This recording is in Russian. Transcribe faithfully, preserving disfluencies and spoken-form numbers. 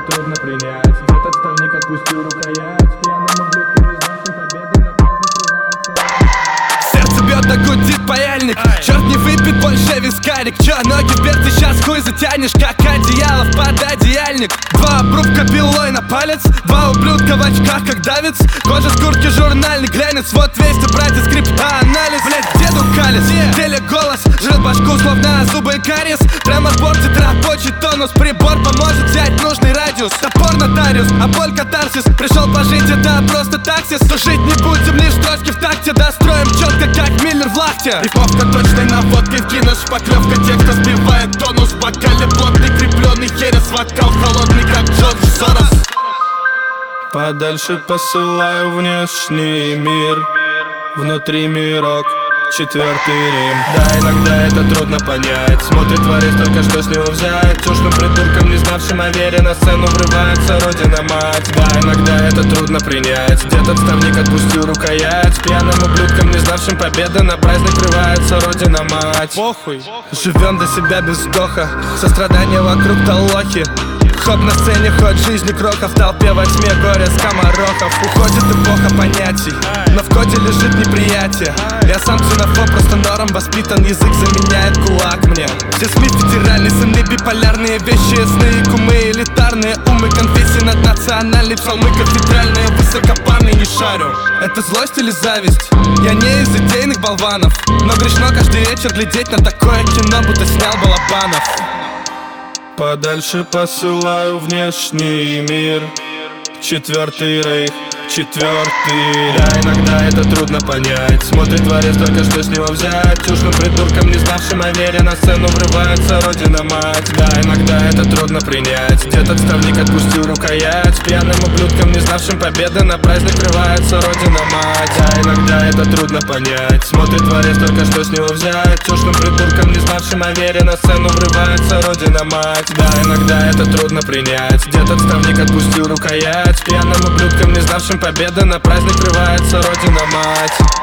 трудно принять. Этот отставник отпустил рукоять. Пьяным ублюдком не знавшим победы на праздник рывается. Сердце бьет, да гудит паяльник. Черт не выпит больше вискарик. Чё, ноги в берце, сейчас хуй затянешь, как одеяло в пододеяльник. Два обрубка пилой на палец, два ублюдка в очках, как давец. Кожа с куртки, журнальный глянец. Вот весь ты, братья, скриптоанализ. Блять, деду калец, в теле голос, жрет башку, словно зубы кариес. Прямо портит рабочий тонус, прибор поможет взять нужный радиус. Топор нотариус, а боль катарсис. Пришел пожить, это просто таксис. Сушить не будем, лишь строчки в такте. Достроим четко, как Миллер в лахте. Рифмовка точной наводкой, вкинешь шпаклевка. Текста сбивает тонус, в бокале плотный, крепленный херес. Вокал холодный, как Джордж Сорос. Подальше посылаю внешний мир, внутри мирок, четвертый Рим. Да, иногда это трудно понять. Смотрит творец, только что с него взять. Чушным придурком, не знавшим о вере, на сцену врывается родина мать. Да, иногда это трудно принять. Дед отставник отпустил рукоять. Пьяным ублюдком, не знавшим победы, на праздник врывается родина мать. Похуй, живем до себя без вздоха. Сострадания вокруг толохи. Хоп на сцене, ход жизни кроков. В толпе во тьме горе скоморохов. Уходит эпоха понятий, но в коде лежит неприятие. Я сам ксенофоб, просто норм воспитан. Язык заменяет кулак мне. Все СМИ федеральные, сыны биполярные. Вещи ясные, кумы элитарные. Умы конфессии наднациональные. Псалмы кафедральные, высокопарные, не шарю. Это злость или зависть? Я не из идейных болванов, но грешно каждый вечер глядеть на такое кино, будто снял Балабанов. Подальше посылаю внешний мир, четвертый рейх, четвертый. Да, иногда это трудно понять. Смотрит творец, только что с него взять. Чушным придурком, не знавшим о вере, на сцену врывается родина мать. Да, иногда это трудно принять. Дед отставник отпустил рукоять. Пьяным ублюдком, не знавшим победы, на праздник врывается родина мать. Да, иногда это трудно понять. Смотрит творец, только что с него взять. Чушным придурком, не знавшим о вере, на сцену врывается родина мать. Да, иногда это трудно принять. Дед отставник отпустил рукоять. Пьяным ублюдком, не знавшим победы, на праздник врывается родина мать.